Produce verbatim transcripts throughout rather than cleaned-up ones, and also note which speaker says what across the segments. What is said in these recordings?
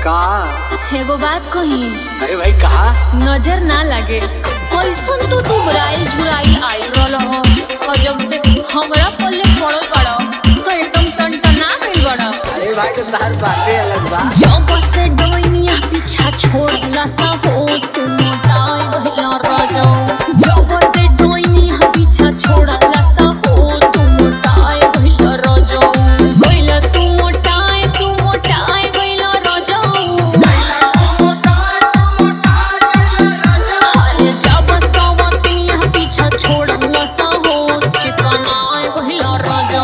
Speaker 1: का
Speaker 2: एगो बात कही।
Speaker 1: अरे भाई कहा
Speaker 2: नजर ना लगे कैसन तू दुबराई झुराई आई रहल हो और जब से हमरा पल्ले पड़ल बड़ा तो एकदम टनटना गइल बड़ा।
Speaker 1: अरे भाई तो तार बातें अलग बा।
Speaker 2: जब से डोइनिया पीछा छोड़ला सा हो तू मोटाई गइला राजा। जब से डोइनिया पीछा छोड़ला सा हो तू मोटाई गइला राजा। गइला तू मोटाई तू मोटाई गइला राजा। अरे जब सवतिया पीछा छोड़ला सा हो चिकनाई गइला राजा।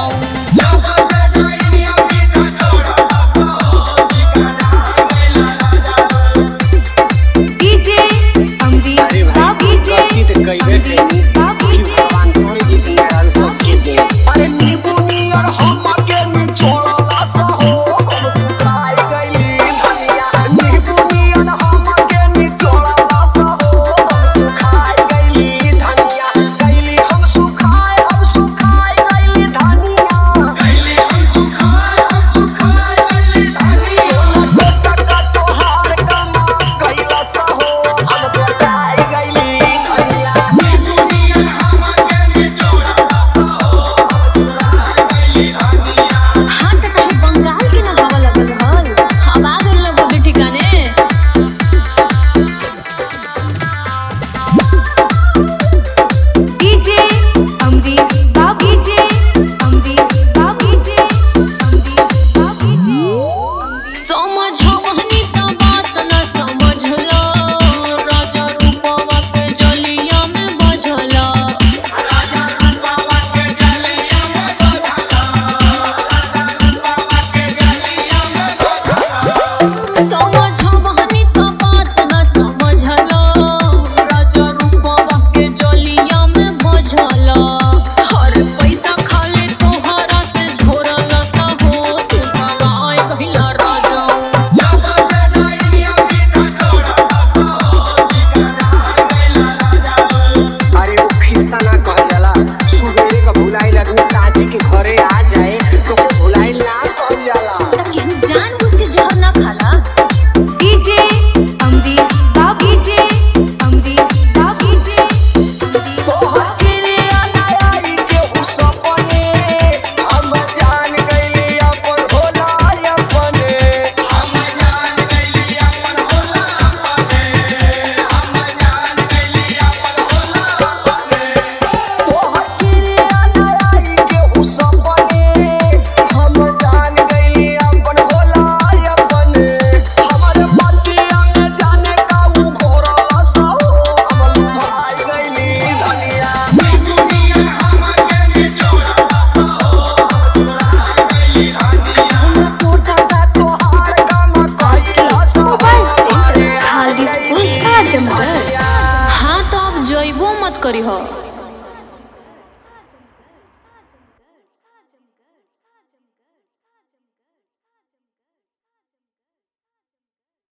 Speaker 2: हाँ तो अब जइबो मत करी हो।